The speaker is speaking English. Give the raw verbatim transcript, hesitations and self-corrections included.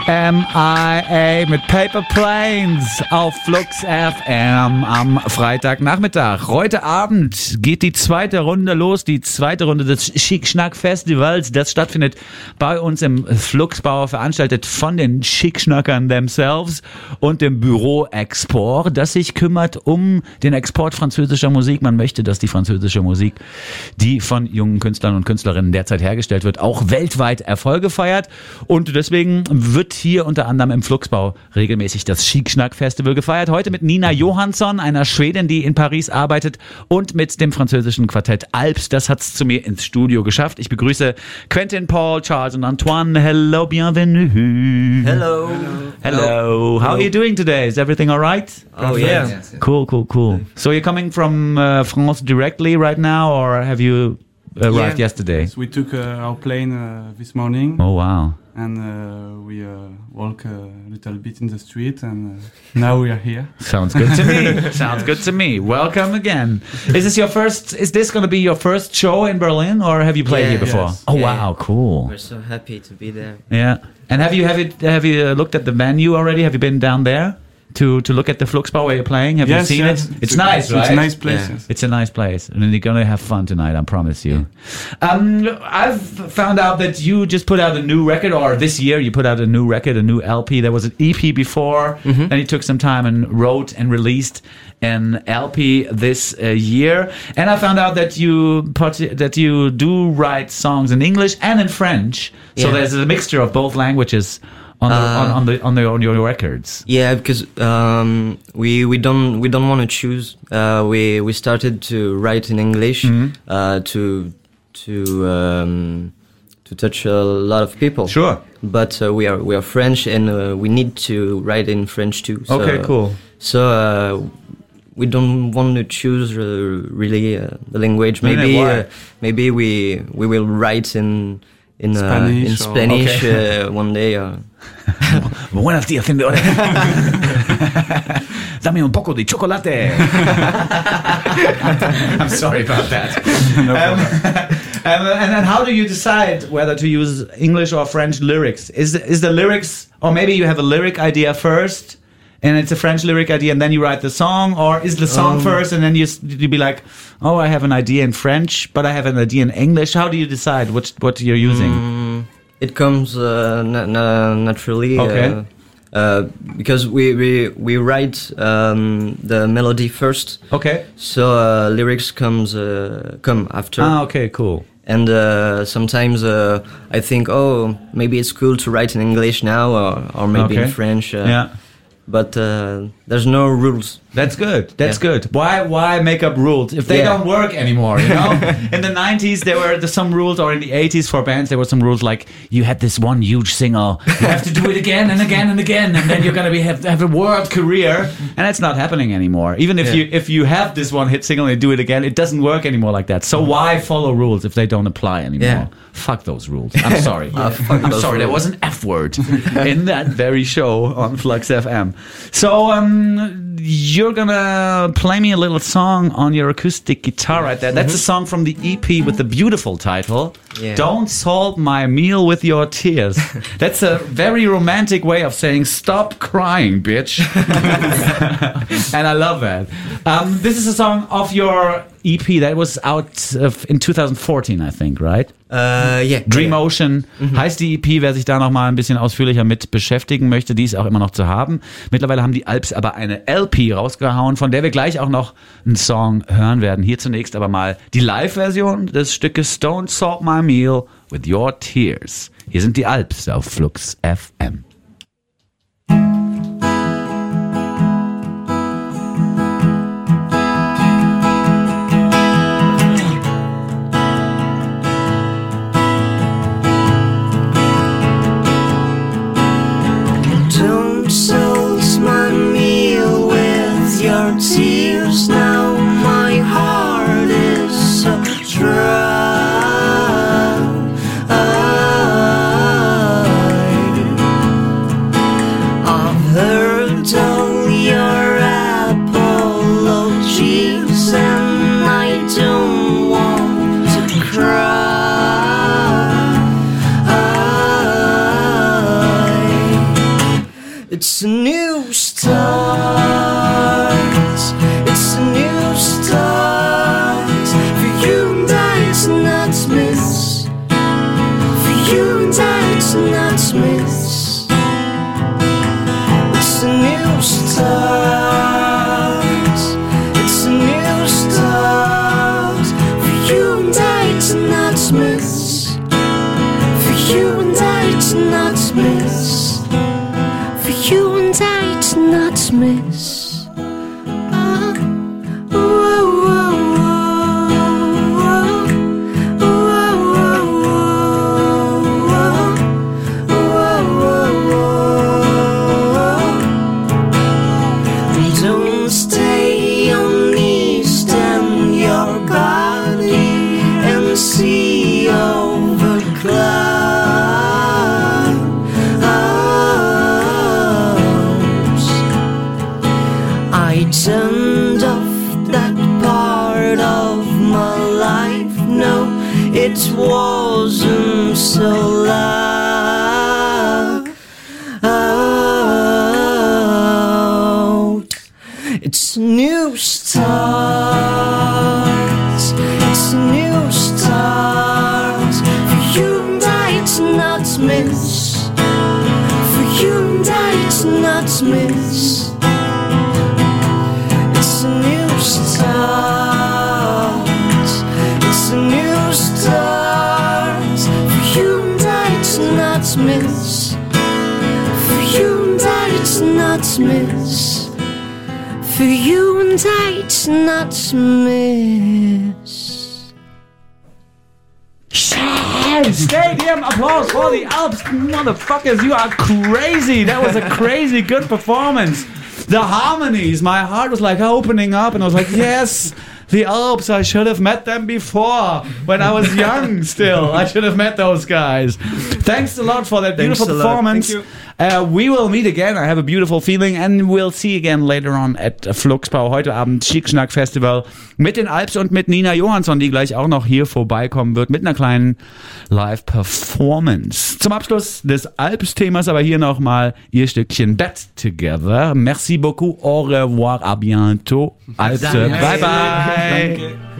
M I A mit Paper Planes auf Flux F M am Freitagnachmittag. Heute Abend geht die zweite Runde los, die zweite Runde des Schick-Schnack-Festivals. Das stattfindet bei uns im Fluxbau, veranstaltet von den Schick-Schnackern themselves und dem Büro Export, das sich kümmert um den Export französischer Musik. Man möchte, dass die französische Musik, die von jungen Künstlern und Künstlerinnen derzeit hergestellt wird, auch weltweit Erfolge feiert. Und deswegen wird hier unter anderem im Fluxbau regelmäßig das Schick-Schnack-Festival gefeiert. Heute mit Nina Johansson, einer Schwedin, die in Paris arbeitet, und mit dem französischen Quartett Alps. Das hat's zu mir ins Studio geschafft. Ich begrüße Quentin, Paul, Charles und Antoine. Hello, bienvenue. Hello. Hello. Hello. How are you doing today? Is everything all right? Oh, yeah. Cool, cool, cool. So you're coming from uh, France directly right now, or have you arrived yeah. yesterday? So we took uh, our plane uh, this morning. Oh, wow. And uh, we uh, walk a little bit in the street, and uh, now we are here. Sounds good to me. Sounds good to me. Welcome again. Is this your first? Is this going to be your first show in Berlin, or have you played yeah, here before? Yes. Oh, yeah. wow, cool. We're so happy to be there. Yeah. And have you have it? Have you looked at the venue already? Have you been down there to to look at the Fluxbau where you're playing? Have yes, you seen yes. it? It's, it's nice, it's right? It's a nice place. Yeah. Yes. It's a nice place, and you're gonna have fun tonight. I promise you. Um, I've found out that you just put out a new record, or this year you put out a new record, a new L P. There was an E P before, Mhm. then you took some time and wrote and released an L P this uh, year. And I found out that you part- that you do write songs in English and in French. So Yeah. there's a mixture of both languages on the, Uh, on, on the on the on your records. Yeah, because um, we we don't we don't want to choose. Uh, we we started to write in English Mhm. uh, to to um, to touch a lot of people. Sure. But uh, we are we are French, and uh, we need to write in French too. So, Okay, cool. So uh, we don't want to choose uh, really uh, the language. No, no, Maybe why? uh, maybe we we will write in in uh, Spanish in or- Spanish Okay. uh, one day. Uh, Buenos días, señores. Dame un poco de chocolate. I'm sorry about that. No um, and, and then how do you decide whether to use English or French lyrics? Is is the lyrics, or maybe you have a lyric idea first, and it's a French lyric idea, and then you write the song, or is the song Um, first, and then you s- you be like, oh, I have an idea in French, but I have an idea in English. How do you decide what what you're using? Mm, it comes uh, na- na- naturally. Okay. Uh, uh, because we, we, we write um, the melody first, Okay. so uh, lyrics comes uh, come after. Ah, okay, cool. And uh, sometimes uh, I think, oh, maybe it's cool to write in English now, or, or maybe Okay. in French. Uh, Yeah. But uh, there's no rules. That's good. That's Yeah. good. Why why make up rules if they Yeah. don't work anymore, you know? In the nineties there were the, some rules, or in the eighties for bands there were some rules like you had this one huge single, you have to do it again and again and again, and then you're going to be have, have a world career, and that's not happening anymore. Even if Yeah. you if you have this one hit single and you do it again, it doesn't work anymore like that. So why follow rules if they don't apply anymore? Yeah. Fuck those rules. I'm sorry. Ah, fuck I'm those sorry, there rules. was an F word in that very show on Flux F M. So um, you're gonna play me a little song on your acoustic guitar right there. That's a song from the E P with the beautiful title, Yeah. Don't Salt My Meal With Your Tears. That's a very romantic way of saying stop crying, bitch. And I love that. Um, this is a song of your E P that was out of, in twenty fourteen, I think, right? Uh, yeah. Dream yeah. Ocean heißt die E P, wer sich da noch mal ein bisschen ausführlicher mit beschäftigen möchte, die ist auch immer noch zu haben. Mittlerweile haben die Alps aber eine L P rausgehauen, von der wir gleich auch noch einen Song hören werden. Hier zunächst aber mal die Live-Version des Stückes Don't Salt My Meal With Your Tears. Hier sind die Alps auf Flux F M. Don't salt my meal with your tears. Now my heart is so dry. It's a new start. It's a new start. For you and I, it's not miss. For you and I, it's not miss. It's a new start. It's a new start. For you and I, it's not miss. For you and I, it's not miss. For you and I, it's not miss. Ah, whoa, whoa, whoa, whoa, whoa, whoa, whoa. Don't stay on knees, stand your body and see over clouds. I turned off that part of my life. No, it wasn't so loud. It's a new start. It's a new start. For you and I, it's not miss. For you and I, it's not miss. It's a new start. It's a new start. For you and I, it's not miss. For you and I, it's not miss. For you and I, it's not miss. Stadium applause for the Alps. Motherfuckers, you are crazy. That was a crazy good performance. The harmonies, my heart was like opening up and I was like, yes, the Alps, I should have met them before when I was young still. I should have met those guys. Thanks a lot for that beautiful Thanks a lot. performance. Thank you. Uh, we will meet again. I have a beautiful feeling and we'll see you again later on at Fluxbau. Heute Abend Chic Schnack Festival mit den Alps und mit Nina Johansson, die gleich auch noch hier vorbeikommen wird mit einer kleinen Live-Performance. Zum Abschluss des Alps-Themas aber hier nochmal ihr Stückchen That Together. Merci beaucoup, au revoir, à bientôt. Alps, bye bye. Danke.